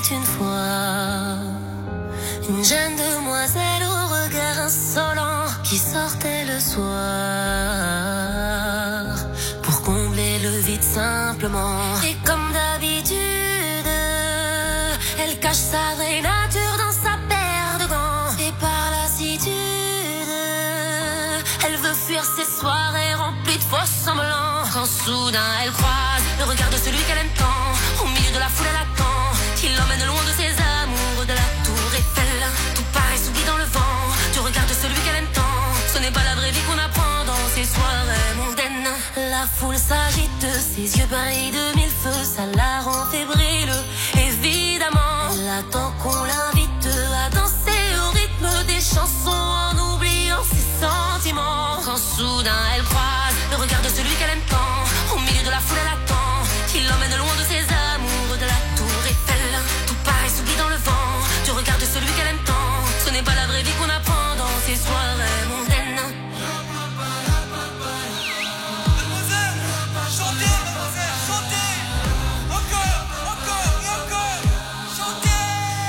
une fois une jeune demoiselle au regard insolent qui sortait le soir pour combler le vide simplement. Et comme d'habitude, elle cache sa vraie nature dans sa paire de gants. Et par lassitude, elle veut fuir ses soirées remplies de faux semblants. Quand soudain elle croise le regard de celui qu'elle aime tant, au milieu de la foule elle attend qu'il l'emmène loin de ses amours, de la tour Eiffel. Tout paraît s'oublie dans le vent du regard de celui qu'elle aime tant. Ce n'est pas la vraie vie qu'on apprend dans ces soirées mondaines. La foule s'agite, ses yeux brillent de mille feux, ça la rend fébrile. Évidemment, elle attend qu'on l'invite à danser au rythme des chansons en oubliant ses sentiments. Quand soudain elle croise le regard de celui qu'elle aime tant, au milieu de la foule elle attend qu'il l'emmène loin de ses amours, de la tour Eiffel. Tout paraît s'oublie dans le vent du regard de celui qu'elle aime tant. Ce n'est pas la vraie vie qu'on apprend dans ces soirées mondaines. Mademoiselle, chantez, mademoiselle, chantez. Encore, encore et encore. Chantez.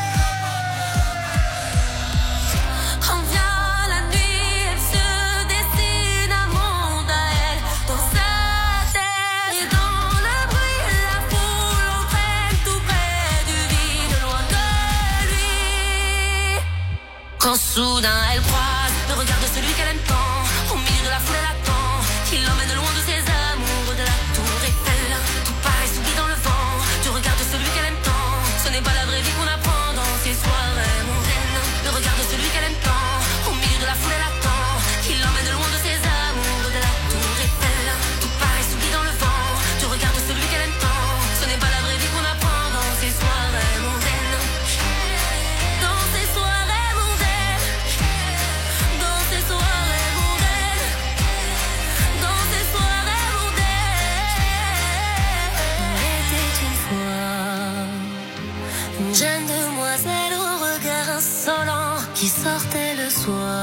Quand vient la nuit, elle se dessine un monde à elle, dans sa tête. Et dans le bruit, la foule entraîne tout près du vide, loin de lui. Quand soudain elle croise le regard de celui qu'elle aime tant, au milieu de la foule elle attend qu'il l'emmène loin de ses amours, de la tour Eiffel. Tout paraît s'oublie dans le vent du regard de celui qu'elle aime tant. Ce n'est pas la vraie vie qu'on apprend dans ces soirées mondaines. Le regard de celui qu'elle aime tant, au milieu de la foule elle attend qu'il l'emmène loin de ses amours, de la tour Eiffel. Tout paraît s'oublie dans le vent du regard de celui qu'elle aime tant. Ce n'est pas la vraie vie qu'on apprend dans ces soirées mondaines. Dans ces soirées mondaines, dans ces soirées mondaines, dans ces soirées mondaines. Il était une fois une jeune demoiselle au regard insolent qui sortait le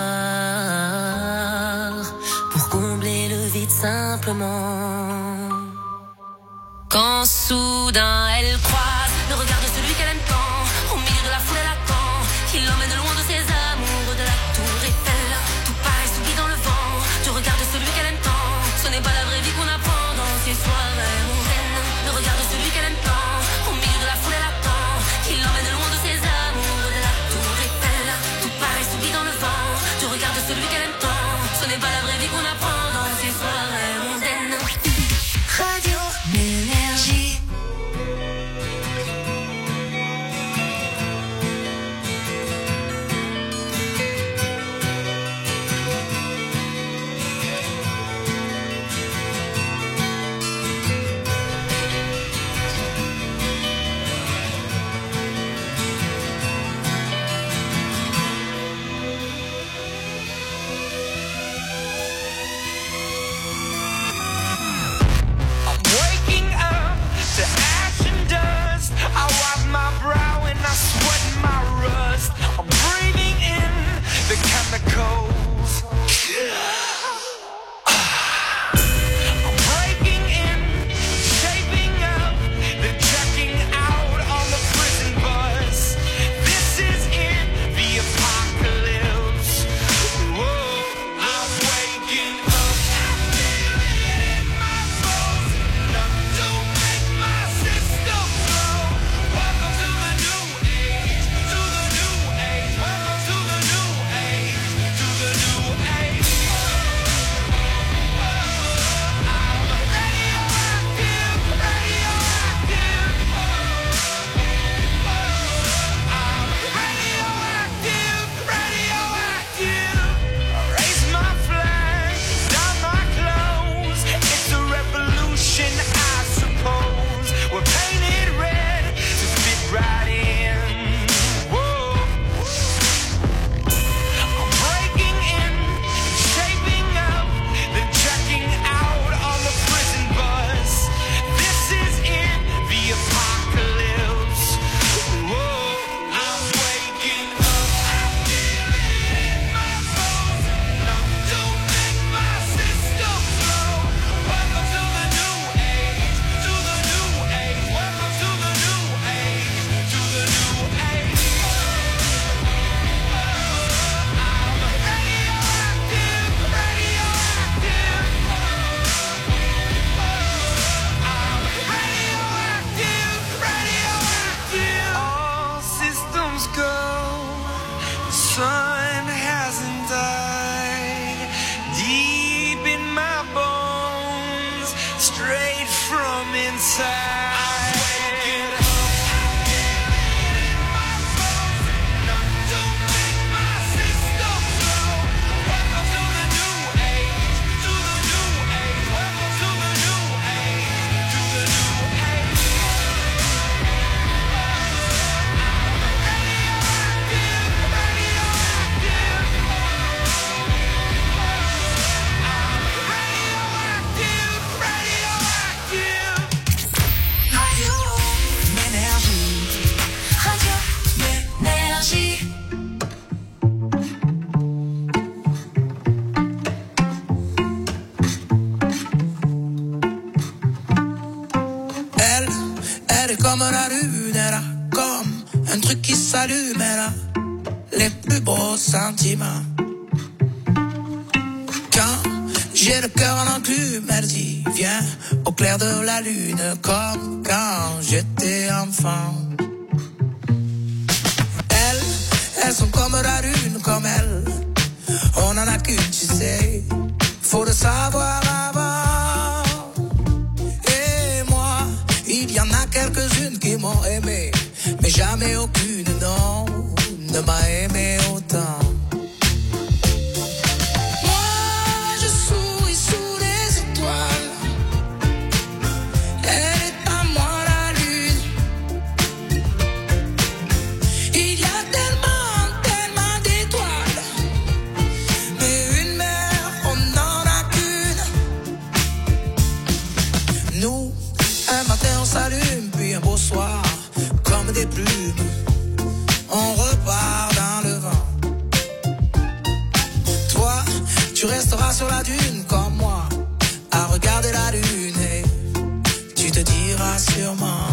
soir pour combler le vide simplement. Quand soudain elle croise le regard de celui qu'elle aime tant, au milieu de la foule elle attend qu'il l'emmène loin de ses amours, de la tour Eiffel. Tout paraît s'oublie dans le vent du regard de celui qu'elle aime tant. Ce n'est pas la vraie vie qu'on apprend dans ces soirées mondaines. Le regard de celui qu'elle aime tant, au milieu de la foule elle attend qu'il l'emmène loin de ses amours, de la tour Eiffel. Tout paraît s'oublie dans le vent du regard de celui qu'elle aime tant. Ce n'est pas la vraie vie qu'on apprend dans ces soirées mondaines. Radio Énergie. Elle est comme la lune, elle a comme un truc qui s'allume, elle a les plus beaux sentiments. Quand j'ai le cœur en enclume, elle dit viens au clair de la lune, comme quand j'étais enfant. Elles sont comme la lune, comme elle. On en a qu'une, tu sais. Faut le savoir avant. Et moi, il y en a quelques-unes qui m'ont aimé, mais jamais aucune, non, ne m'a aimé autant. Moi, je souris sous les étoiles. Elle est à moi la lune. Il y a tellement d'étoiles, mais une mer, on n'en a qu'une. Nous, un matin on s'allume, puis un beau soir, comme des plumes, on repart dans le vent. Toi, tu resteras sur la dune comme moi, à regarder la lune, et tu te diras sûrement.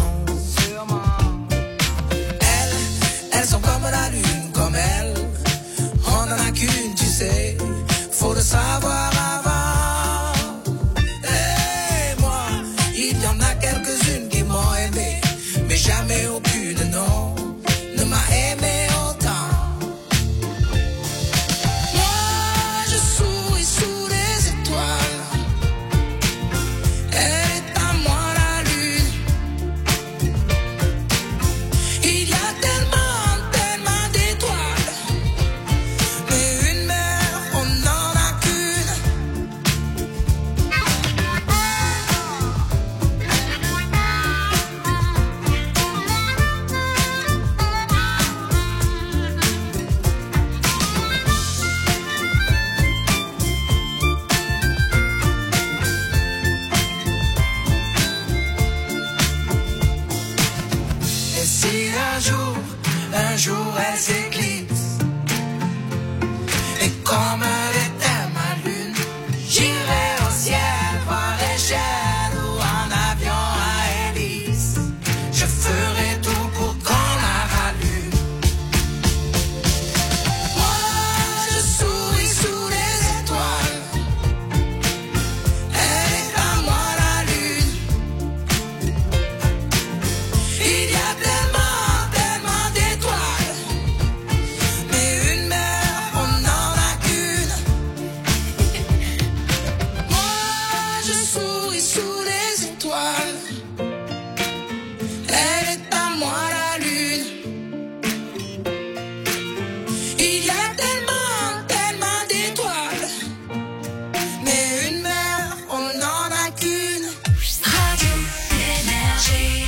Elles sont comme la lune, comme elle. On en a qu'une, tu sais, faut le savoir avant. Et moi, il y en a quelques-unes qui m'ont aimé, mais jamais aucune, non, ne m'a aimé autant. Moi, je souris sous les étoiles. Elle est à moi la lune. Il y a tellement d'étoiles, mais une mer, on n'en a qu'une. Et si un jour elle s'éclipse, et comme elle était ma lune, j'irai au ciel par échelle ou en avion à hélice. Je ferai tout pour qu'on la rallume. Moi, je souris sous les étoiles. Elle est à moi la lune. Il y a tellement d'étoiles, mais une mer, on n'en a qu'une. Moi, je souris sous les étoiles. Elle est à moi la lune. Il y a tellement d'étoiles, mais une mer, on n'en a qu'une. Radio Énergie.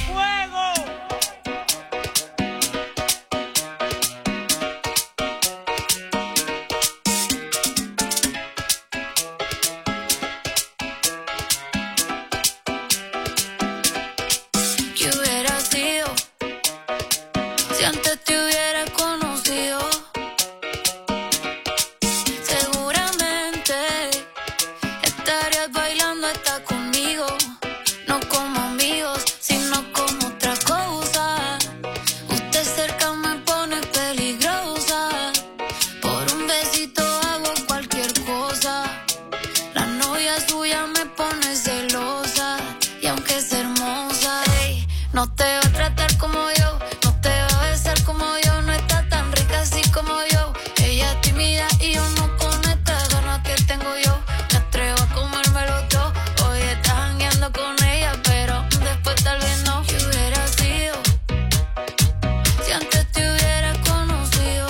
¿Qué hubiera sido si antes te hubiera conocido? Seguramente estarías bailando hasta conmigo, no como amigos, sino como otra cosa. Usted cerca me pone peligrosa, por un besito hago cualquier cosa. La novia suya me pone celosa, y aunque es hermosa, ey, no te va a tratar como yo, no te va a besar como yo, no está tan rica así como yo. Ella es tímida y yo no con estas ganas que tengo yo. Me atrevo a comérmelo todo, hoy estás jangueando con ella, pero después tal vez no. ¿Qué hubiera sido si antes te hubiera conocido?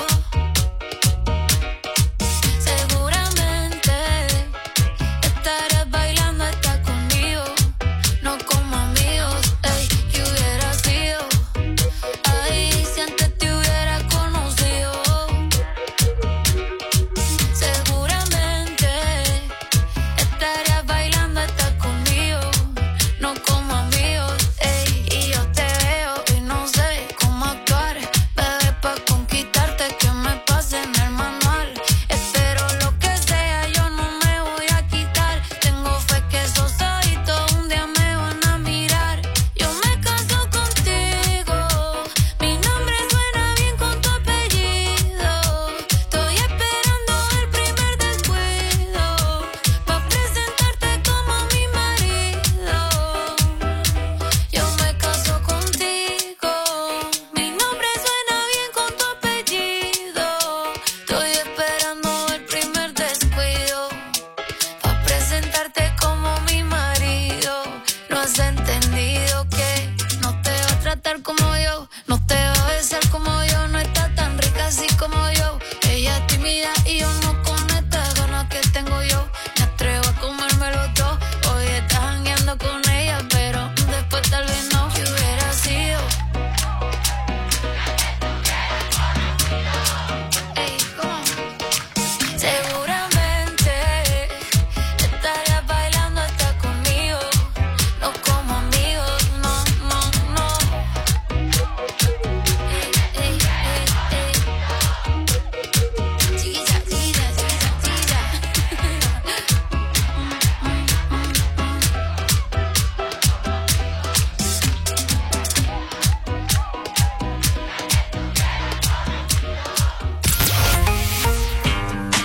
Seguramente estarías bailando hasta conmigo, no como amigos. Ey, ¿qué hubiera sido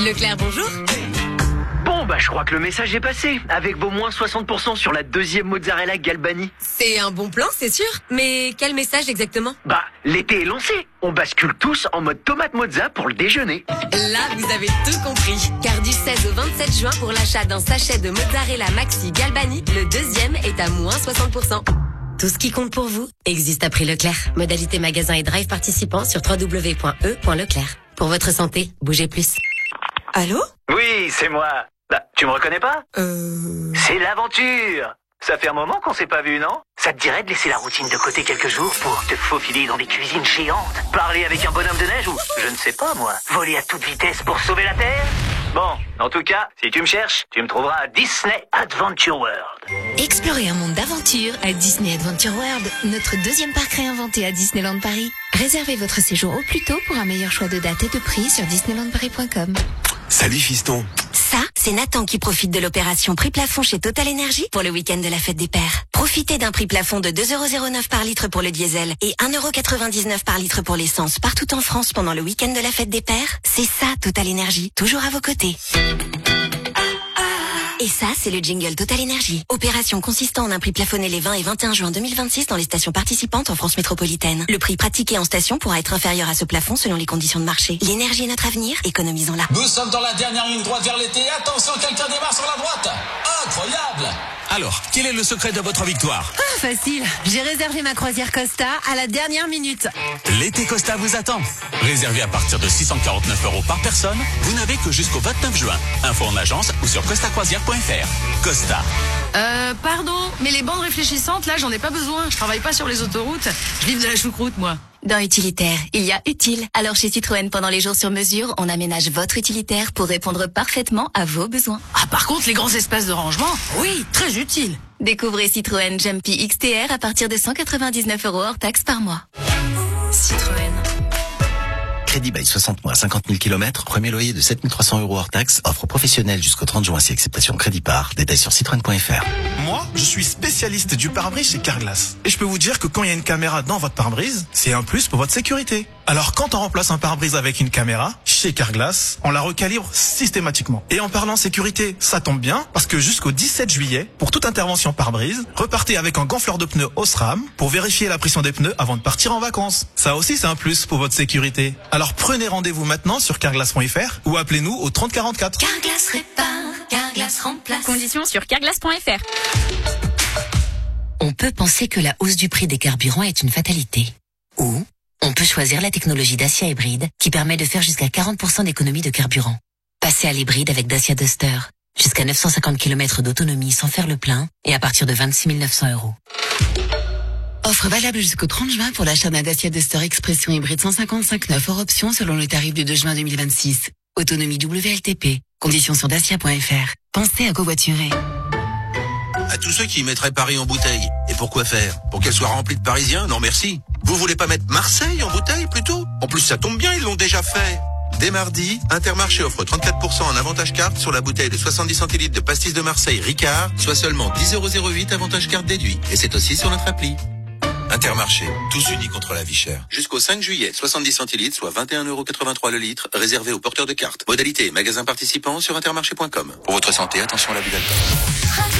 Leclerc, bonjour. Bon, je crois que le message est passé. Avec vos moins 60% sur la deuxième mozzarella Galbani. C'est un bon plan, c'est sûr. Mais quel message exactement? L'été est lancé. On bascule tous en mode tomate mozza pour le déjeuner. Là, vous avez tout compris. Car du 16 au 27 juin, pour l'achat d'un sachet de mozzarella Maxi Galbani, le deuxième est à moins 60%. Tout ce qui compte pour vous existe à prix Leclerc. Modalité magasin et drive participants sur www.e.leclerc. Pour votre santé, bougez plus. Allô? Oui, c'est moi. Tu me reconnais pas? C'est l'aventure. Ça fait un moment qu'on s'est pas vu, non? Ça te dirait de laisser la routine de côté quelques jours pour te faufiler dans des cuisines géantes, parler avec un bonhomme de neige ou, je ne sais pas moi, voler à toute vitesse pour sauver la Terre? Bon, en tout cas, si tu me cherches, tu me trouveras à Disney Adventure World. Explorez un monde d'aventure à Disney Adventure World, notre deuxième parc réinventé à Disneyland Paris. Réservez votre séjour au plus tôt pour un meilleur choix de date et de prix sur disneylandparis.com. Salut fiston. Ça, c'est Nathan qui profite de l'opération prix plafond chez Total Energy pour le week-end de la fête des pères. Profitez d'un prix plafond de 2,09€ par litre pour le diesel et 1,99€ par litre pour l'essence partout en France pendant le week-end de la fête des pères. C'est ça, Total Energy, toujours à vos côtés. Et ça, c'est le jingle Total Energy. Opération consistant en un prix plafonné les 20 et 21 juin 2026 dans les stations participantes en France métropolitaine. Le prix pratiqué en station pourra être inférieur à ce plafond selon les conditions de marché. L'énergie est notre avenir, économisons-la. Nous sommes dans la dernière ligne droite vers l'été. Attention, quelqu'un démarre sur la droite. Incroyable! Alors, quel est le secret de votre victoire? Facile. J'ai réservé ma croisière Costa à la dernière minute. L'été Costa vous attend. Réservé à partir de 649€ par personne, vous n'avez que jusqu'au 29 juin. Info en agence ou sur costacroisière.fr. Costa. Pardon, mais les bandes réfléchissantes, là, j'en ai pas besoin. Je travaille pas sur les autoroutes. Je livre de la choucroute, moi. Dans utilitaire, il y a utile. Alors chez Citroën, pendant les jours sur mesure, on aménage votre utilitaire pour répondre parfaitement à vos besoins. Par contre, les grands espaces de rangement, oui, très utile. Découvrez Citroën Jumpy XTR à partir de 199€ hors taxe par mois. Citroën. Crédit bail 60 mois, 50 000 km, premier loyer de 7 300€ hors taxe, offre professionnelle jusqu'au 30 juin si acceptation crédit par. Détails sur citroën.fr. Moi, je suis spécialiste du pare-brise chez Carglass. Et je peux vous dire que quand il y a une caméra dans votre pare-brise, c'est un plus pour votre sécurité. Alors quand on remplace un pare-brise avec une caméra, chez Carglass, on la recalibre systématiquement. Et en parlant sécurité, ça tombe bien, parce que jusqu'au 17 juillet, pour toute intervention pare-brise, repartez avec un gonfleur de pneus Osram pour vérifier la pression des pneus avant de partir en vacances. Ça aussi, c'est un plus pour votre sécurité. Alors prenez rendez-vous maintenant sur carglass.fr ou appelez-nous au 30 44. Carglass répare, Carglass remplace. Conditions sur carglass.fr. On peut penser que la hausse du prix des carburants est une fatalité. Ou on peut choisir la technologie Dacia hybride qui permet de faire jusqu'à 40% d'économie de carburant. Passez à l'hybride avec Dacia Duster. Jusqu'à 950 km d'autonomie sans faire le plein et à partir de 26 900€. Offre valable jusqu'au 30 juin pour l'achat d'un Dacia Duster Expression hybride 155/9 hors option selon le tarif du 2 juin 2026. Autonomie WLTP. Conditions sur dacia.fr. Pensez à covoiturer. À tous ceux qui mettraient Paris en bouteille. Et pourquoi faire? Pour qu'elle soit remplie de Parisiens? Non merci. Vous voulez pas mettre Marseille en bouteille plutôt? En plus ça tombe bien, ils l'ont déjà fait. Dès mardi, Intermarché offre 34% en avantage carte sur la bouteille de 70 centilitres de pastis de Marseille Ricard, soit seulement 10,08€ avantage carte déduit. Et c'est aussi sur notre appli. Intermarché, tous unis contre la vie chère. Jusqu'au 5 juillet, 70 centilitres, soit 21,83€ le litre, réservé aux porteurs de cartes. Modalité, magasin participant sur intermarché.com. Pour votre santé, attention à l'abus d'alcool.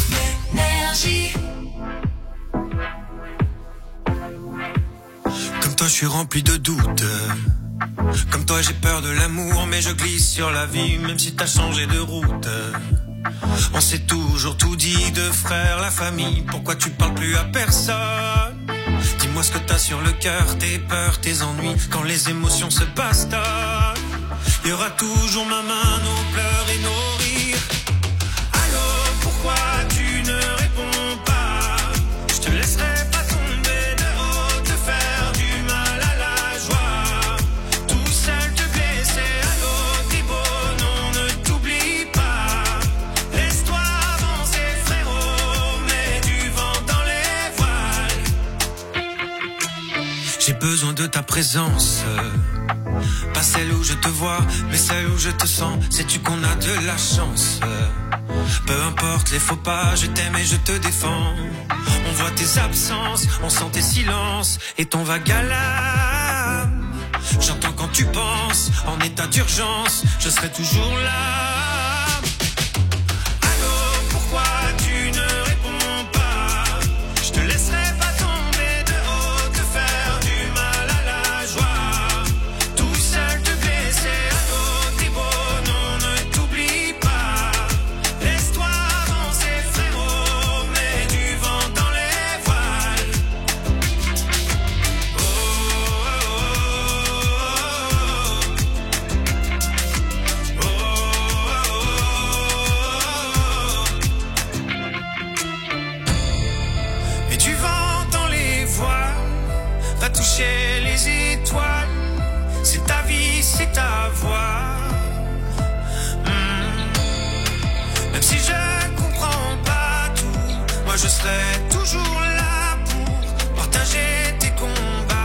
Comme toi, je suis rempli de doutes. Comme toi, j'ai peur de l'amour, mais je glisse sur la vie, même si t'as changé de route. On s'est toujours tout dit, de frères, la famille. Pourquoi tu parles plus à personne? Dis-moi ce que t'as sur le cœur, tes peurs, tes ennuis. Quand les émotions se bastonnent, il y aura toujours ma main, nos pleurs et nos rires. Allô, pourquoi tu ne réponds pas? Je te laisserai pas tomber de haut, te faire du mal à la joie. Tout seul te blesser, allô, t'es beau, non, ne t'oublie pas. Laisse-toi avancer, frérot, mets du vent dans les voiles. J'ai besoin de ta présence. Pas celle où je te vois, mais celle où je te sens. Sais-tu qu'on a de la chance? Peu importe les faux pas, je t'aime et je te défends. On voit tes absences, on sent tes silences et ton vague à l'âme. J'entends quand tu penses, en état d'urgence, je serai toujours là. Allô, pourquoi tu ne réponds pas? Je te laisserai pas tomber de haut, te faire du mal à la joie. Tout seul te blesser, allô, t'es beau, non, ne t'oublie pas. Laisse-toi avancer, frérot, mets du vent dans les voiles. Oh, oh, oh, oh, oh. Et du vent dans les voiles va toucher les étoiles. C'est ta vie, c'est ta voix. Même si je comprends pas tout, moi je serai toujours là pour partager tes combats.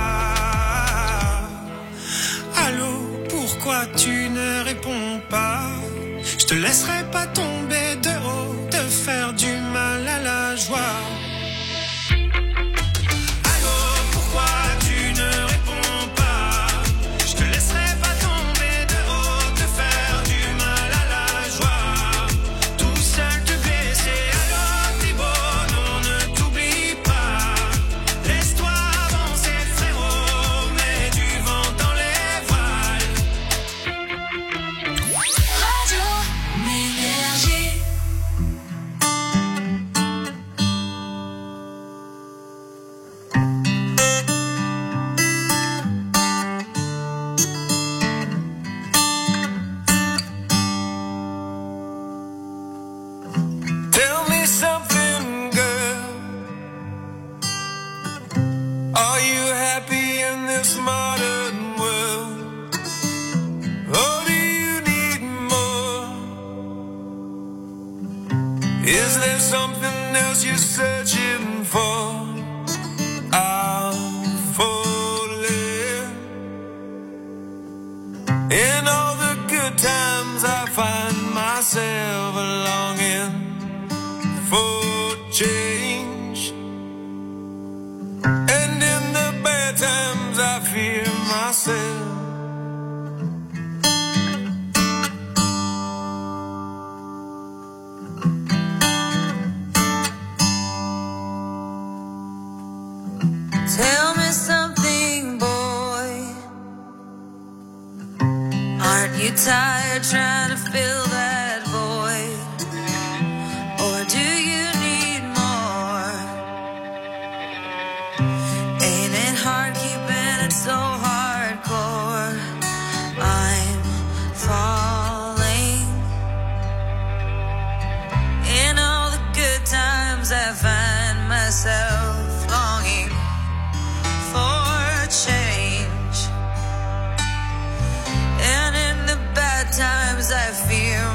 Allô, pourquoi tu ne réponds pas? Je te laisserai pas tomber de haut, te faire du mal à la joie. Allô, pourquoi tu ne réponds pas? Je te laisserai pas tomber de haut, te faire du mal à la joie. Tout seul te blesser, allô, t'es beau, non, ne t'oublie pas. Laisse-toi avancer, frérot, mets du vent dans les voiles. Radio Énergie. Tell me something, girl. Are you happy in this modern world? Or do you need more? Is there something else you're searching for? I'm falling. In all the good times I find myself longing for change. And in the bad times I fear myself. Tell me something, boy. Aren't you tired trying to fill that void? Or do you need more? Ain't it hard keeping it so hardcore? I'm falling. In all the good times I find myself longing for change. And in the bad times I fear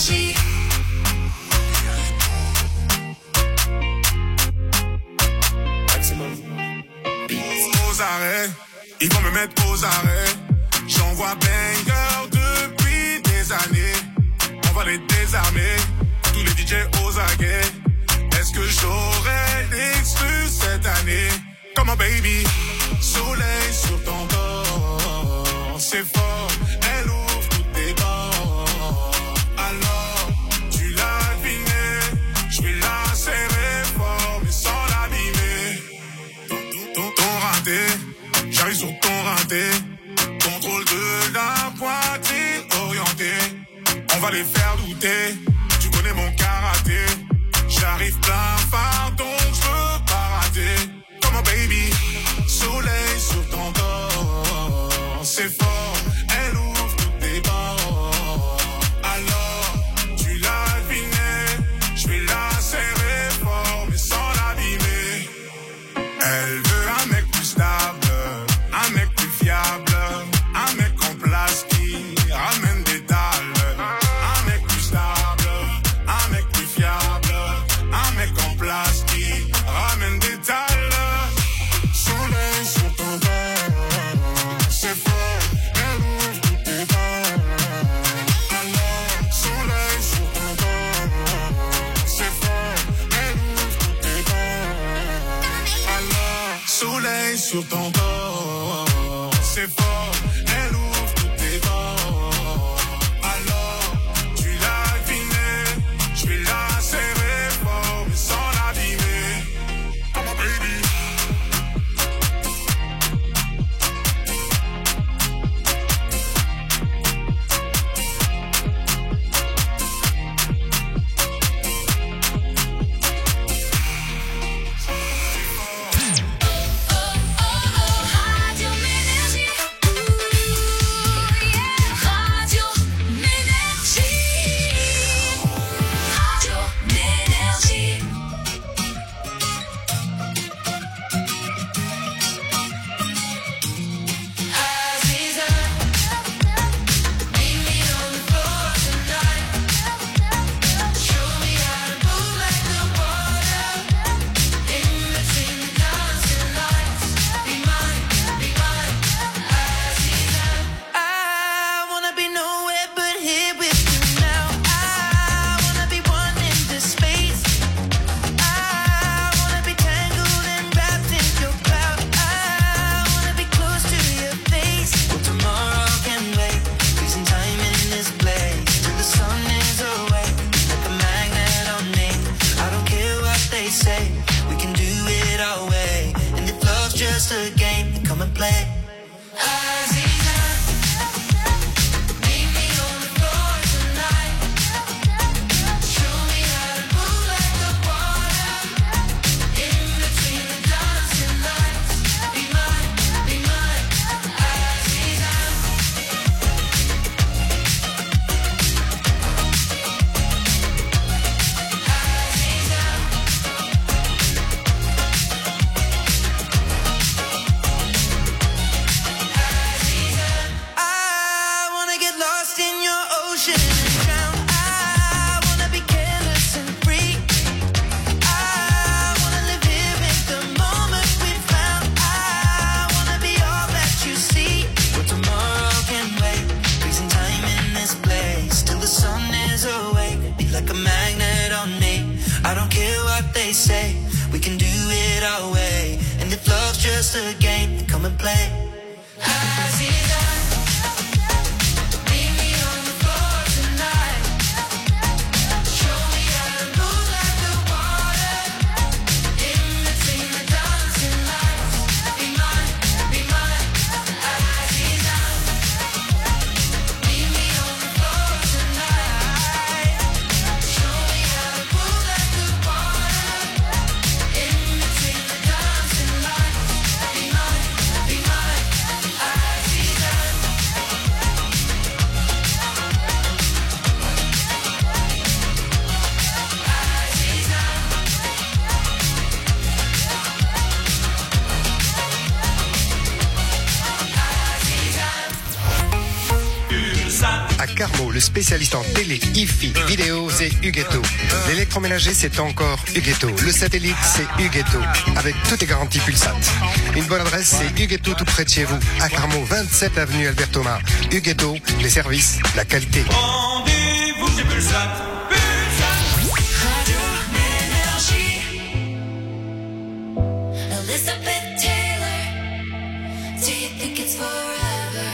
énergie. Aux arrêts, ils vont me mettre aux arrêts. J'envoie banger depuis des années. On va les désarmer, tous les DJ aux aguets. Est-ce que j'aurai l'exclu cette année? Come on baby, soleil sur ton dos. C'est fort, elle ouvre toutes tes bords. Alors, tu l'as deviné, je vais la serrer fort mais sans l'abîmer. Ton raté, j'arrive sur ton raté. Contrôle de la poitrine orientée. On va les faire douter, tu connais mon karaté. J'arrive plein phare donc je veux pas rater. Come on baby, soleil sur ton dos. C'est fort, elle ouvre toutes tes bords. Alors, tu l'as deviné, je vais la serrer fort mais sans l'abîmer. Elle veut un mec plus stable, un mec plus fiable, un mec en place qui ramène des dalles. Un mec plus stable, un mec plus fiable, un mec en place qui ramène des dalles. Soleil sur ton dos, c'est fort, elle ouvre toutes tes bords. Alors, soleil sur ton dos, c'est fort, elle ouvre toutes tes bords. Alors, soleil sur ton dos, c'est fort, elle ouvre toutes tes bords. Alors, tu l'as deviné, je vais la serrer fort mais sans l'abîmer. Come on baby. Radio Ménergie. Radio Ménergie. Radio Ménergie. Aziza, meet me on the floor tonight. Show me how to move like the water. In between the dancing lights. Be mine, Aziza. I wanna be nowhere but here with you now. I wanna be one in this space. I wanna be tangled and wrapped in your cloud. I wanna be close to your face. Well, tomorrow can wait. Freezing time in this place till the sun is away. Like a magnet on me. I don't care what they say. We can do it our way. And if love's just a game, then come and play. Aziza, meet me on the floor tonight. Show me how to move like the water. In between the dancing lights. Be mine, Aziza. I wanna get lost in your ocean and drown. I wanna be careless and free. I wanna live here in the moment we found. I wanna be all that you see. But tomorrow can wait. Freezing time in this place till the sun is awake. Be like a magnet on me. I don't care what they say. We can do it our way. And if love's just a game, then come and play. Aziza, meet me on the floor tonight. Show me how to move like the water. In between the dancing lights. Be mine, Aziza. Meet me on the floor tonight. Show me how to move like the water. In between the dancing lights. Be mine, Aziza. le spécialiste en télé, hi-fi, vidéo, c'est Huguetto. L'électroménager, c'est encore Huguetto. Le satellite, c'est Huguetto. Avec toutes les garanties Pulsat. Une bonne adresse, c'est Huguetto, tout près de chez vous. À Carmaux, 27 avenue Albert Thomas. Huguetto, les services, la qualité. Rendez-vous chez Pulsat. Elizabeth Taylor, do you think it's forever?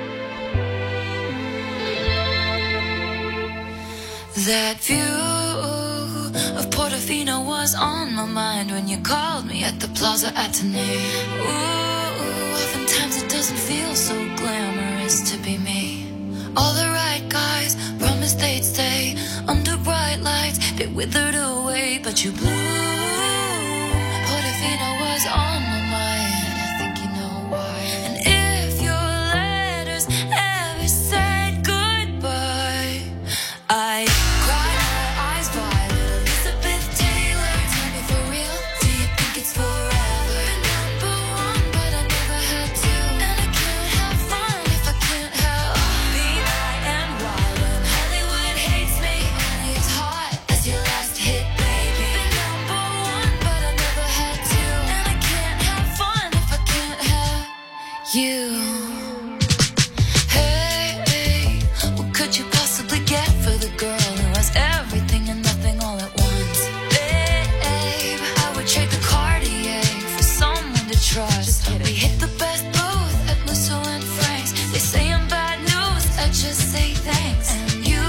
That view of Portofino was on my mind when you called me at the Plaza Athénée. Ooh, oftentimes it doesn't feel so glamorous to be me. All the right guys promised they'd stay under bright lights. They withered away, but you blew. Portofino was on my mind, I think you know why. And if your letters ever said goodbye, I cried my eyes violet. Elizabeth Taylor, tell me for real, do you think it's forever? Number one, but I never had to. And I can't have fun if I can't help being high and wild. And Hollywood hates me, only as hot as your last hit, baby. Number one, but I never had to. And I can't have fun if I can't have you. Hey, what could you possibly get for the girl who has everything and nothing all at once? Babe, I would trade the Cartier for someone to trust. We hit the best booth at Musso and Frank's. They say I'm bad news, I just say thanks. And you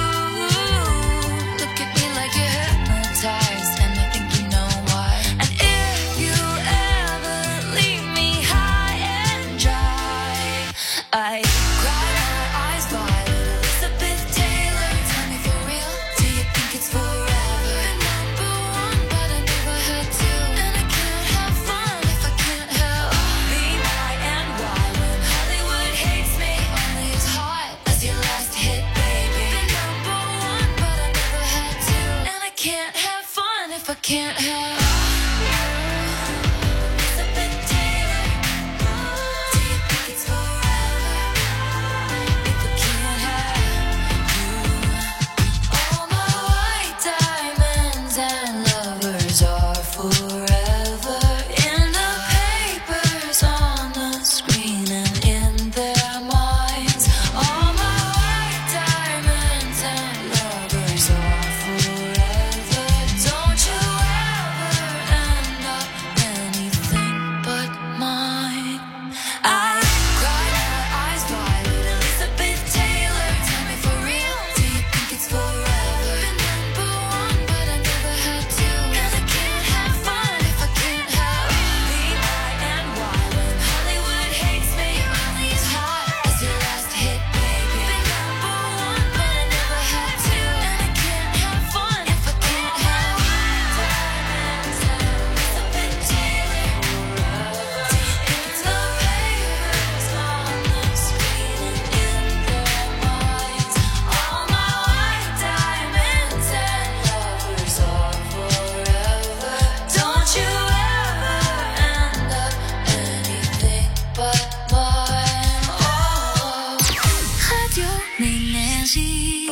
look at me like you're hypnotized, and I think you know why. And if you ever leave me high and dry, I cry my eyes violet. Elizabeth Taylor, tell me for real, do you think it's forever? Number one, but I never had to. And I can't have fun if I can't help being high and wild. When Hollywood hates me, only as hot as your last hit, baby. Number one, but I never had to. And I can't have fun if I can't have you. Elizabeth Taylor, do you think it's forever? If I can't have you. All my white diamonds and lovers are forever in the papers, on the screen, and in their minds. All my white diamonds and lovers are forever. Don't you ever end up anything but mine. I cry my eyes violet. Elizabeth Taylor, tell me for real, do you think it's forever? Number one, but I never had to. And I can't have fun if I can't have being high and wild. When Hollywood hates me, only as hot as your last hit, baby. Number one, but I never had to. And I can't have fun if I can't have diamonds and Elizabeth Taylor. Do you think it's the papers on the screen and in their minds? All my white diamonds and lovers are forever. Don't you ever end up anything but mine. Oh, Radio Énergie.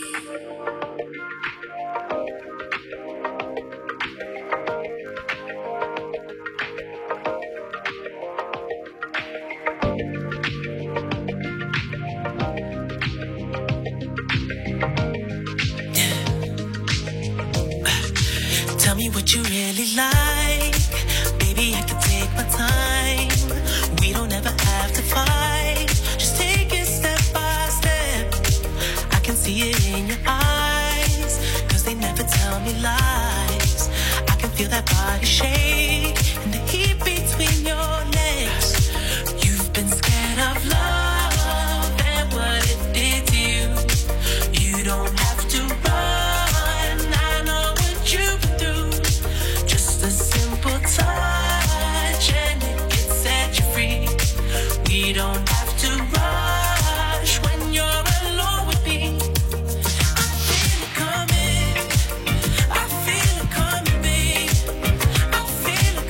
Tell me what you really like. Baby, I can take my time. We don't ever have to fight. Just take it step by step. I can see it in your eyes, 'cause they never tell me lies. I can feel that body shake and the heat between your legs. You've been scared of love and what it did to you. You don't have to run, I know what you've been through. Just a simple touch and it can set you free. We don't have to rush when you're alone with me. I feel it coming, I feel it coming, babe. I feel it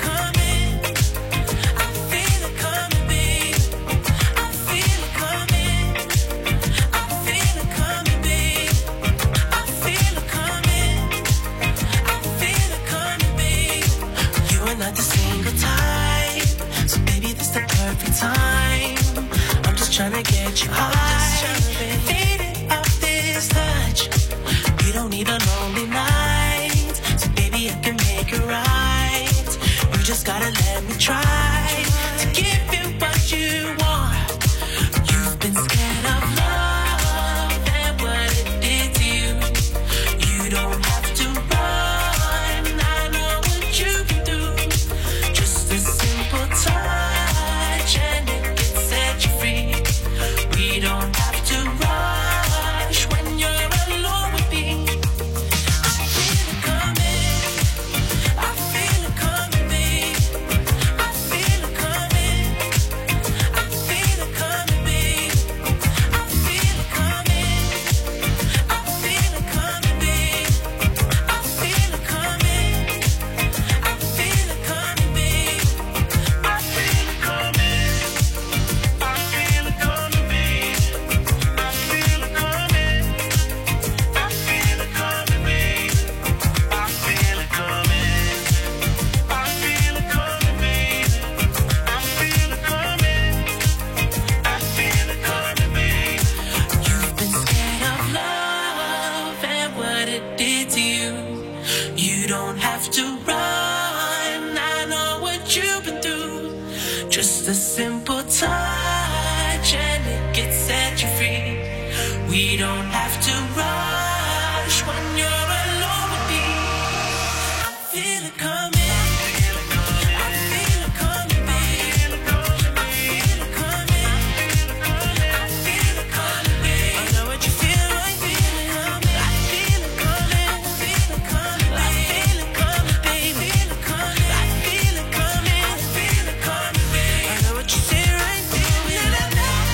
need a lonely night, so baby I can make it right. You just gotta let me try to give you what you want. You've been scared of love and what it did to you. You don't have to run, I know what you can do. Just a simple touch and it can set you free. We don't have to rush when you're alone with me. I feel it coming, I feel it coming, babe. I feel it coming, I feel it coming, babe. I feel it coming, I feel it coming, babe. I feel it coming, I feel it coming, babe. I feel it coming, I feel it coming, babe. I feel it coming, I feel it coming, babe. I feel it coming, I feel it coming, babe. I feel it coming, I feel it coming, babe. You've been scared of love and what it did to you. You don't have to run, I know what you've been through. Just a simple touch and it can set you free. We don't have to rush when you're alone with me. I feel it coming. I feel it coming, babe. I feel it coming. I feel it coming, babe. I know what you feel right. Feel it coming. I feel it coming. I feel it coming. I feel it coming, babe. Feel it coming. I feel it coming. I feel it coming, babe. I know what you say right. Feel it coming.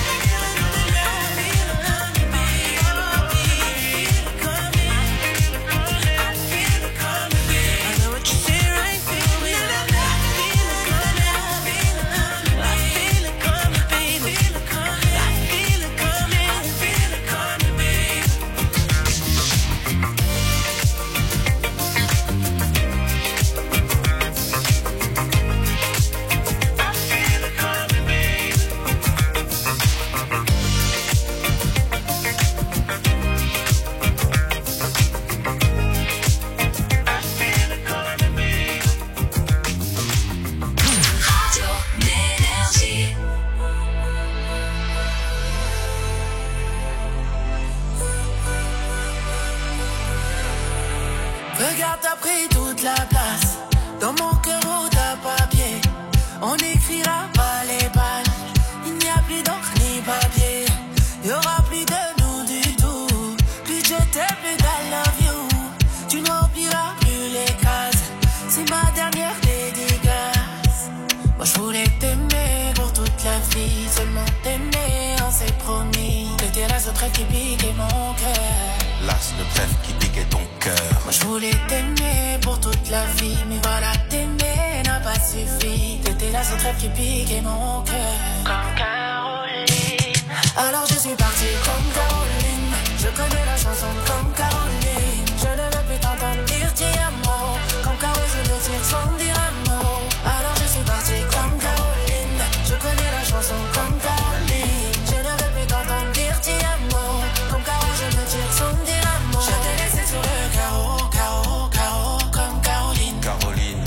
Regarde, t'as pris toute la place. Dans mon cœur, où t'as papier. On n'écrira pas les pages. Il n'y a plus d'encre ni papier. Il y aura plus de nous du tout. Plus je t'aime, plus I love you. Tu ne rempliras plus les cases. C'est ma dernière dédicace. Moi je voulais t'aimer pour toute la vie. Seulement t'aimer, on s'est promis. T'étais la seule trêve qui piquait mon cœur. L'as de trèfle qui piquait ton cœur. Moi je voulais t'aimer pour toute la vie. Mais voilà, t'aimer n'a pas suffi. T'étais la seule trêve qui piquait mon cœur. Comme Caroline. Alors je suis partie comme Caroline. Je connais la chanson comme Caroline. Je ne veux plus t'entendre dire ti amo. Comme Caroline, je le tire sans dire un mot. Alors je suis partie comme Caroline. Je connais la chanson comme Caroline. Je ne veux plus t'entendre dire ti amo. Comme Caroline, je le tire sans dire un mot. Je t'ai laissé sur le carreau, carreau, carreau, comme Caroline. Caroline,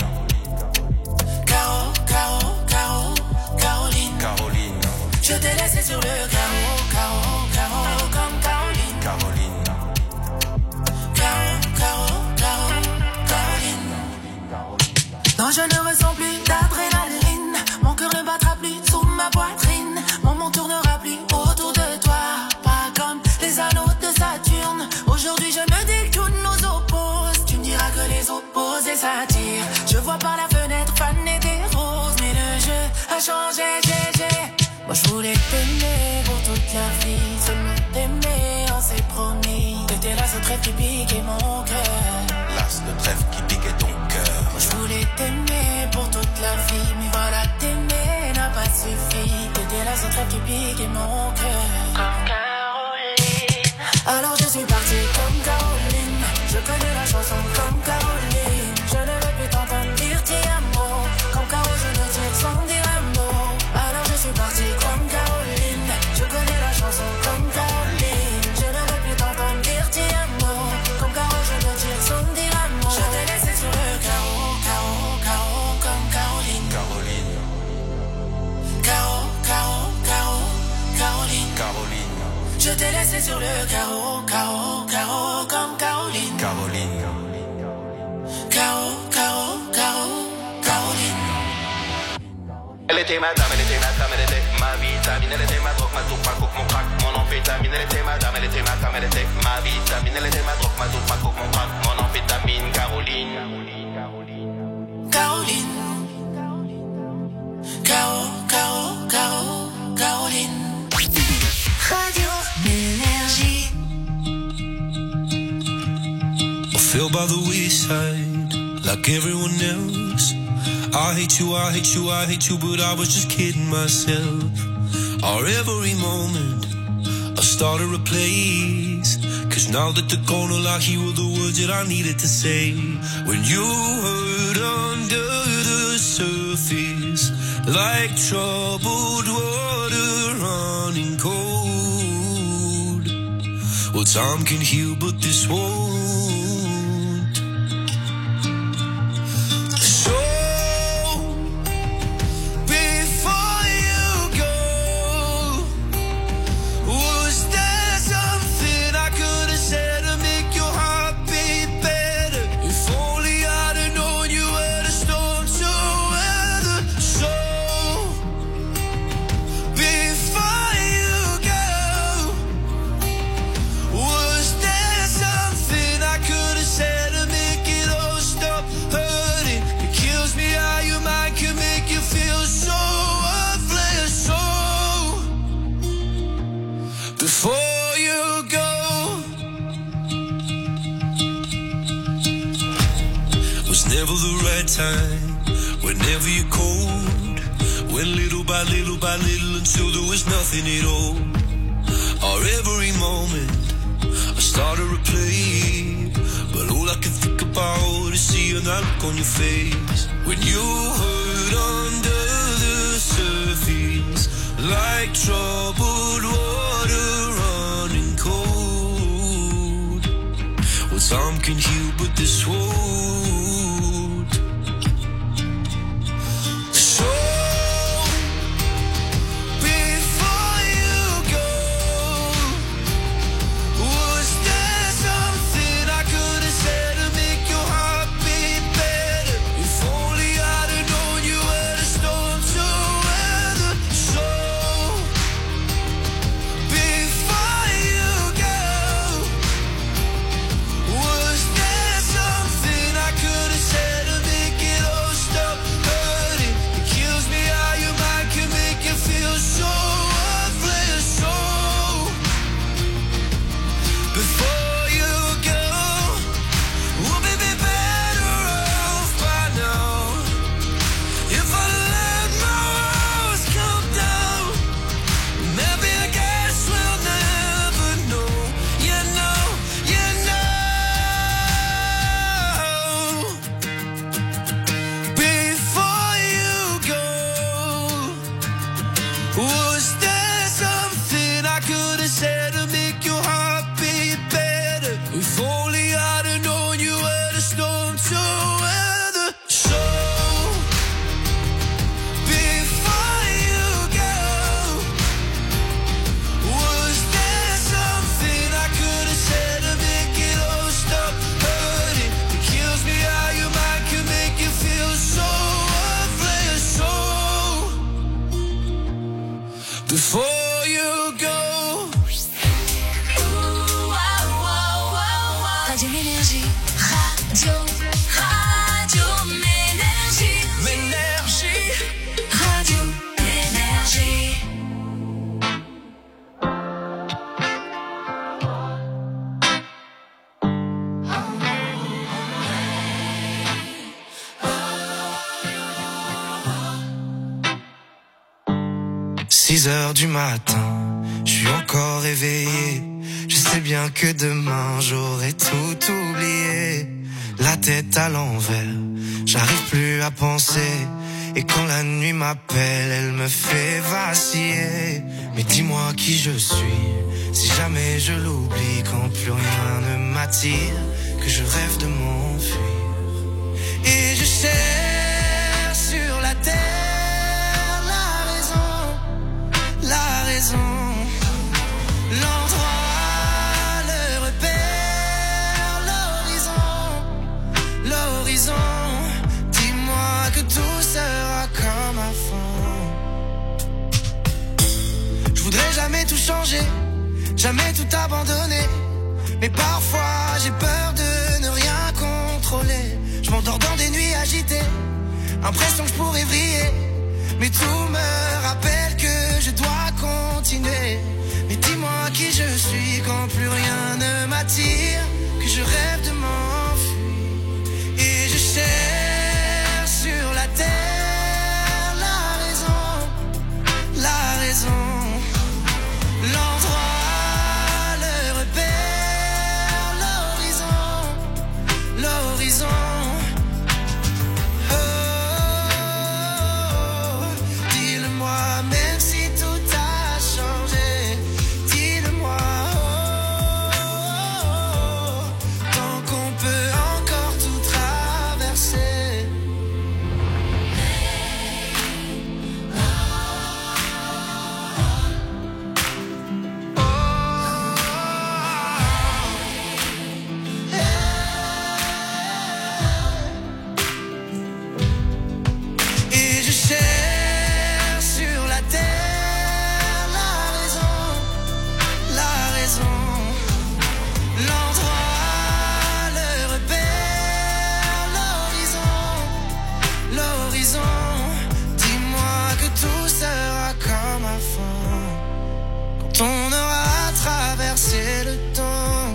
Carreau, carreau, carreau, Caroline. Caroline, Je t'ai laissé sur le carreau, carreau, carreau, comme Caroline. Caroline, Carreau, carreau, carreau, Caroline. Non, je ne ressens plus d'adrénaline. Mon cœur ne battra plus sous ma poitrine. Mon monde tournera plus autour de toi. Pas comme les anneaux de Saturne. Aujourd'hui, je me dis que tout nous oppose. Tu me diras que les opposés s'attirent. Je vois par la fenêtre faner des roses. Mais le jeu a changé, Moi je voulais t'aimer pour toute la vie. Seulement t'aimer, on s'est promis. T'étais la seule trêve qui piquait mon cœur. l'as de trèfle qui piquait ton cœur. Moi je voulais t'aimer pour toute la vie. Mais voilà, t'aimer n'a pas suffi. T'étais la seule trêve qui piquait mon cœur. Comme Caroline. Alors je suis partie comme Caroline. Je connais la chanson comme Caroline. Je ne veux plus t'entendre dire ti amo. Comme Caro, je ne tire sans dire un mot. Alors je suis partie comme Caroline. Je connais la chanson comme Caroline. Je ne veux plus t'entendre dire ti amo. Comme Caro, je Caroline. Caroline. Elle était ma dame, elle était ma vitamine, elle était ma drogue, ma soupe, ma coke, mon crack, mon amphétamine. Elle était ma dame, elle était ma femme, elle était ma vitamine, elle était ma drogue, ma soupe, ma coke, mon crack, mon amphétamine. Caroline. Caroline. Caroline. Radio Énergie. I fell by the wayside, like everyone else. I hate you, I hate you, I hate you, but I was just kidding myself. Our every moment, I started a place. Cause now that they're gone, all I hear were the words that I needed to say. When you hurt under the surface, like troubled water running cold. Well, time can heal, but this won't. So, before you go, was there something I could have said to make your heart beat better? If only I'd have known you were the storm to weather. So, before you go, was there something I could have said to make it all stop hurting? It kills me how your mind can make you feel so worthless. So, before you go, was never the right time. Whenever you're cold, went little by little by little until there was nothing at all. Our every moment, I started to play, but all I can think about is seeing that look on your face. When you hurt under the surface, like troubled water running cold. Well, time can heal, but this won't. So, before you go, was there something I could have said to make your heart beat better? If only I'd have known you were the storm to weather. So, before you go, was there something I could have said to make it all stop hurting? It kills me how your mind can make you feel so worthless. So, before you go, we'll be better off by now. If I let my walls come down, maybe I guess we'll never know. You know, you know. Before you go, was there something I could have said to make your heart beat better? If only I'd have known you were the storm to weather. So, before you go, was there something I could have said to make it all stop hurting? It kills me how your mind can make you feel so worthless. So, before you go. Radio Énergie. Radio Énergie. M'énergie. Radio Énergie. Six heures du matin, je suis encore réveillé. Je sais bien que demain j'aurai tout oublié. La tête à l'envers, j'arrive plus à penser. Et quand la nuit m'appelle, elle me fait vaciller. Mais dis-moi qui je suis, si jamais je l'oublie. Quand plus rien ne m'attire, que je rêve de m'enfuir. Et je cherche sur la terre la raison, l'endroit, le repère, l'horizon. changer, jamais tout abandonner. Mais parfois j'ai peur de ne rien contrôler. Je m'endors dans des nuits agitées, impression que je pourrais vriller. Mais tout me rappelle que je dois continuer. Mais dis-moi qui je suis quand plus rien ne m'attire, que je rêve de m'enfuir. Et je cherche sur la terre la raison, l'endroit, le repère, l'horizon. Oh, dis-le-moi, même si tout a changé. Dis-le-moi, tant qu'on peut encore tout traverser. Et je cherche sur la terre la raison, l'endroit, le repère, l'horizon. Dis-moi que tout sera comme avant, quand on aura traversé le temps.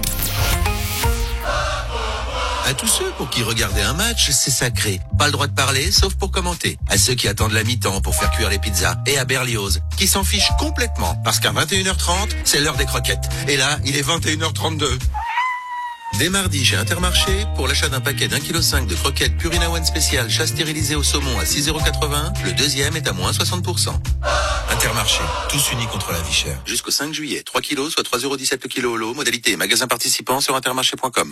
À tous ceux pour qui regarder un match, c'est sacré. Pas le droit de parler, sauf pour commenter. À ceux qui attendent la mi-temps pour faire cuire les pizzas. Et à Berlioz, qui s'en fiche complètement. Parce qu'à 21h30, c'est l'heure des croquettes. Et là, il est 21h32. Dès mardi, chez Intermarché, pour l'achat d'un paquet d'1,5 kg de croquettes Purina One spécial chat stérilisé au saumon à 6,80 €, le deuxième est à moins 60%. Intermarché, tous unis contre la vie chère. Jusqu'au 5 juillet, 3 kilos, soit 3,17 € le kilo au lot. Modalité magasin participant sur intermarché.com.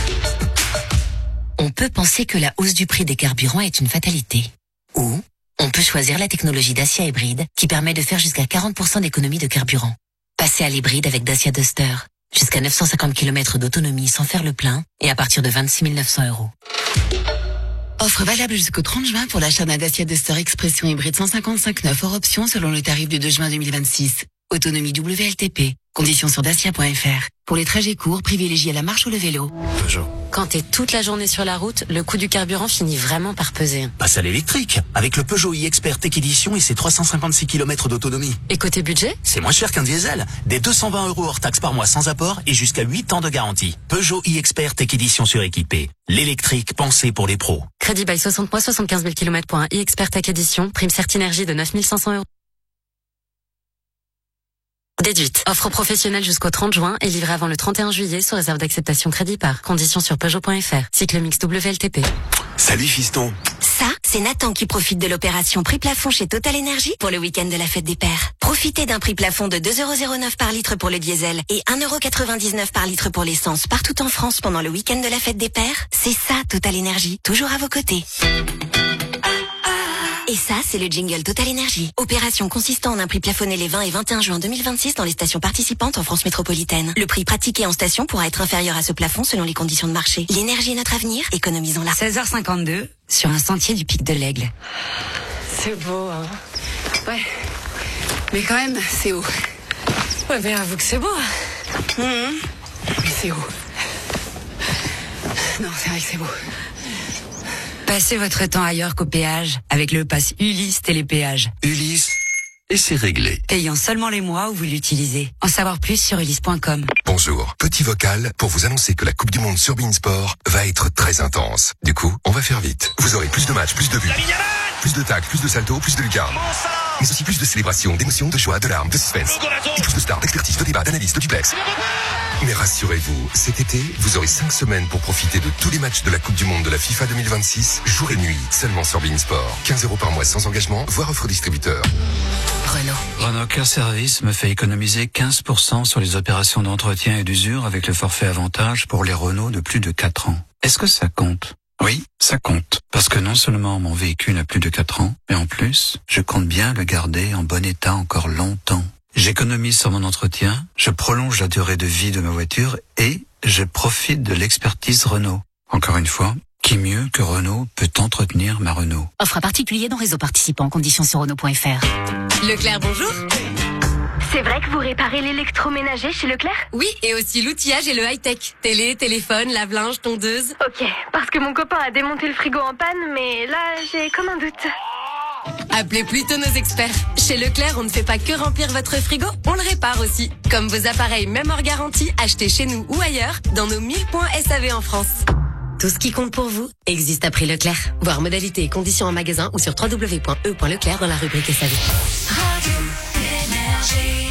On peut penser que la hausse du prix des carburants est une fatalité. Ou on peut choisir la technologie Dacia hybride qui permet de faire jusqu'à 40% d'économie de carburant. Passez à l'hybride avec Dacia Duster. Jusqu'à 950 km d'autonomie sans faire le plein et à partir de 26 900 €. Offre valable jusqu'au 30 juin pour l'achat d'un Dacia Duster Expression hybride 155/9 hors option selon le tarif du 2 juin 2026. Autonomie WLTP. Conditions sur dacia.fr. Pour les trajets courts, privilégiez la marche ou le vélo. Peugeot. Quand t'es toute la journée sur la route, le coût du carburant finit vraiment par peser. Passe à l'électrique, avec le Peugeot e-Expert Tech Edition et ses 356 km d'autonomie. Et côté budget ? C'est moins cher qu'un diesel. Des 220 € hors taxe par mois sans apport et jusqu'à 8 ans de garantie. Peugeot e-Expert Tech Edition suréquipé. L'électrique pensé pour les pros. Crédit bail 60 mois, 75 000 km pour un e-Expert Tech Edition. Prime Certinergie de 9 500 €. Déduite. Offre professionnelle jusqu'au 30 juin et livrée avant le 31 juillet sous réserve d'acceptation crédit par. Conditions sur Peugeot.fr. Cycle mix WLTP. Salut fiston. Ça, c'est Nathan qui profite de l'opération prix plafond chez Total Energy pour le week-end de la fête des pères. Profitez d'un prix plafond de 2,09 € par litre pour le diesel et 1,99 € par litre pour l'essence partout en France pendant le week-end de la fête des pères. C'est ça, Total Energy. Toujours à vos côtés. Et ça, c'est le jingle Total Energy. Opération consistant en un prix plafonné les 20 et 21 juin 2026 dans les stations participantes en France métropolitaine. Le prix pratiqué en station pourra être inférieur à ce plafond selon les conditions de marché. L'énergie est notre avenir, économisons-la. 16h52, sur un sentier du Pic de l'Aigle. C'est beau, hein. Ouais. Mais quand même, c'est haut. Ouais, mais avoue que c'est beau. Mais c'est haut. Non, c'est vrai que c'est beau. Passez votre temps ailleurs qu'au péage avec le pass Ulysse Télépéage. Ulysse, et c'est réglé. Payant seulement les mois où vous l'utilisez. En savoir plus sur ulysse.com. Bonjour, petit vocal pour vous annoncer que la Coupe du Monde sur Beansport va être très intense. Du coup, on va faire vite. Vous aurez plus de matchs, plus de buts, plus de tacles, plus de saltos, plus de lucarnes. Mais aussi plus de célébrations, d'émotions, de joie, de larmes, de suspense. Et plus de stars, d'expertise, de débats, d'analyses, de duplex. Mais rassurez-vous, cet été, vous aurez 5 semaines pour profiter de tous les matchs de la Coupe du Monde de la FIFA 2026, jour et nuit, seulement sur Beansport. 15 € par mois sans engagement, voire offre distributeur. Renault Care Service me fait économiser 15% sur les opérations d'entretien et d'usure avec le forfait avantage pour les Renault de plus de 4 ans. Est-ce que ça compte ? Oui, ça compte. Parce que non seulement mon véhicule a plus de 4 ans, mais en plus, je compte bien le garder en bon état encore longtemps. J'économise sur mon entretien, je prolonge la durée de vie de ma voiture et je profite de l'expertise Renault. Encore une fois, qui mieux que Renault peut entretenir ma Renault ? Offre à particulier dans réseau participant. Conditions sur Renault.fr. Leclerc, bonjour. C'est vrai que vous réparez l'électroménager chez Leclerc? Oui, et aussi l'outillage et le high-tech. Télé, téléphone, lave-linge, tondeuse. Ok, parce que mon copain a démonté le frigo en panne, mais là, j'ai comme un doute. Appelez plutôt nos experts. Chez Leclerc, on ne fait pas que remplir votre frigo, on le répare aussi. Comme vos appareils, même hors garantie, achetés chez nous ou ailleurs, dans nos 1000 points SAV en France. Tout ce qui compte pour vous existe à prix Leclerc. Voir modalités et conditions en magasin ou sur www.e.leclerc dans la rubrique SAV. Radio Énergie.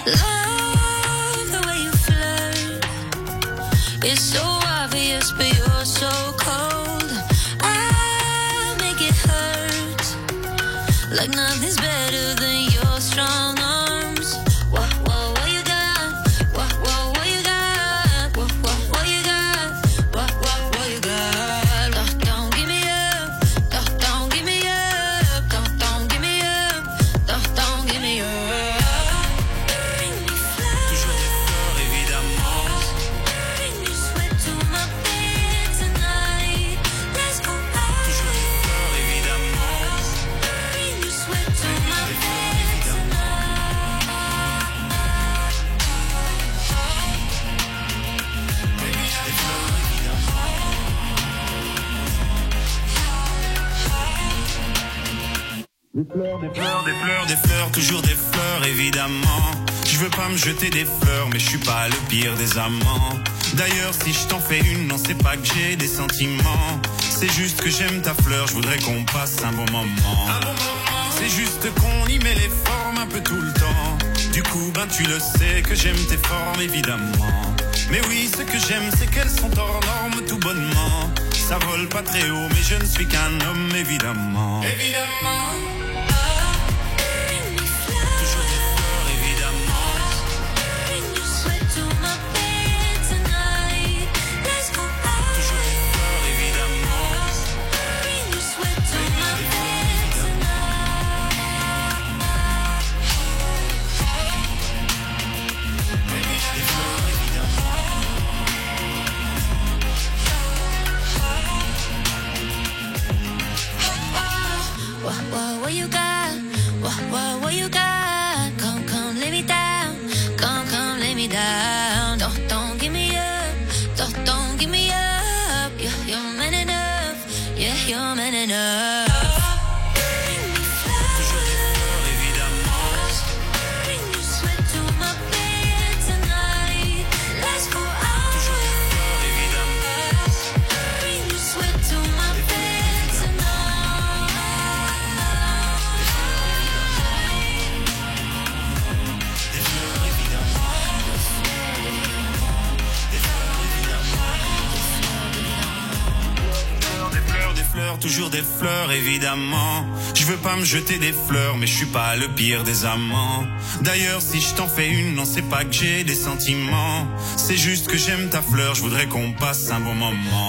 Love the way you flirt. It's so obvious, but you're so cold. I make it hurt. Like nothing's better than your strong arms. What you got? What you got? What you got? What you got? Don't give me up. Don't give me up. Don't give me up. Don't give me up. Toujours des fleurs, évidemment. Bring your sweat to my bed tonight. Let's go out. Toujours des fleurs, évidemment. Bring your sweat to my bed tonight. Des fleurs, toujours des fleurs, évidemment. Je veux pas me jeter des fleurs, mais je suis pas le pire des amants. D'ailleurs, si je t'en fais une, non, c'est pas que j'ai des sentiments. C'est juste que j'aime ta fleur, je voudrais qu'on passe un bon moment. C'est juste qu'on y met les formes un peu tout le temps. Du coup, ben tu le sais que j'aime tes formes, évidemment. Mais oui, ce que j'aime, c'est qu'elles sont hors normes tout bonnement. Ça vole pas très haut, mais je ne suis qu'un homme, évidemment. Évidemment. Toujours des fleurs, évidemment. Bring your sweat to my bed tonight. Let's go out. Toujours des fleurs, évidemment. Bring your sweat to my bed tonight. Des fleurs, évidemment. What you got? What you got? Come, lay me down. Come, lay me down. Don't give me up. Don't give me up. You're man enough. Yeah, you're man enough. Toujours des fleurs, évidemment. Bring your sweat to my bed tonight. Let's go out. Toujours des fleurs, évidemment. Bring your sweat to my bed tonight. Des fleurs, évidemment. Des fleurs, toujours des fleurs, évidemment. Je veux pas me jeter des fleurs, mais je suis pas le pire des amants. D'ailleurs, si je t'en fais une, non, c'est pas que j'ai des sentiments. C'est juste que j'aime ta fleur, je voudrais qu'on passe un bon moment.